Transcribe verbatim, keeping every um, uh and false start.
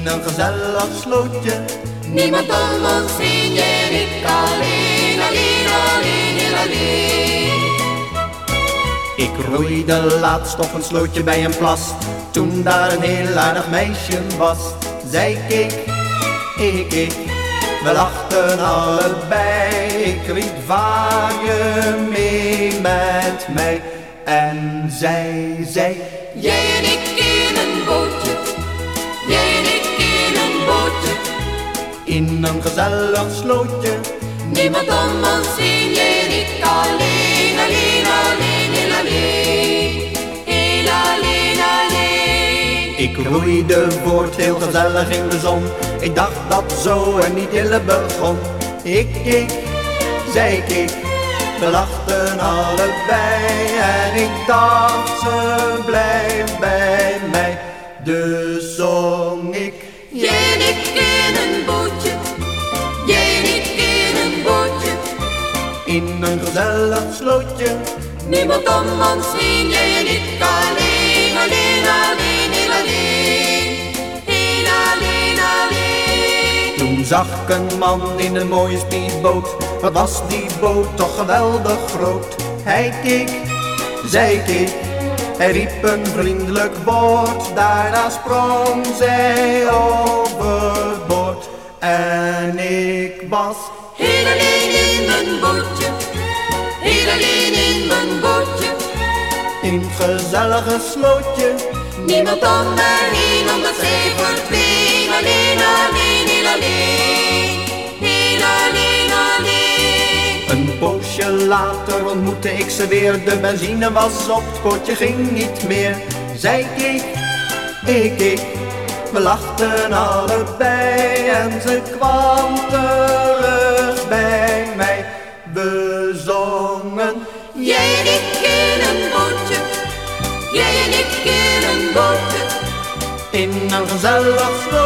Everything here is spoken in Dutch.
een gezellig slootje. Niemand om ons heen, jij en ik alleen, alleen, alleen, heel alleen. Ik roeide laatst op een slootje bij een plas. Toen daar een heel aardig meisje was. Zij keek, ik keek, we lachten allebei. Ik riep, vaar je mee met mij? En zij zei, jij en ik in een bootje, jij en ik in een bootje. In een gezellig slootje. Niemand om ons heen, jij en ik alleen, alleen, alleen, heel alleen. Heel alleen, alleen. Ik roeide voort, heel gezellig in de zon. Ik dacht dat zo en niet ille begon. Ik keek, zij keek, we lachten allebei. En ik dacht, ze blijft bij mij. Dus zong ik, jij en ik in een bootje, jij en ik in een bootje. in een gezellig slootje. Niemand om ons heen, jij en ik alleen, alleen, alleen, heel alleen. Heel alleen, alleen. Toen zag ik een man in een mooie speedboot. Wat was die boot toch geweldig groot. Hij keek, zij keek, hij riep een vriendelijk woord. Daarna sprong zij overboord. En ik was heel alleen in mijn bootje, heel alleen in mijn bootje. in het gezellige slootje. Niemand om me heen, omdat zij verdween. Alleen, alleen, heel alleen. Heel alleen, alleen. Een poosje later ontmoette ik ze weer. De benzine was op, het potje ging niet meer. Zij keek, ik keek, we lachten allebei. En ze kwam terug bij mij. We zongen, jij en ik in een bootje, jij en ik in een bootje. in een gezellig slootje.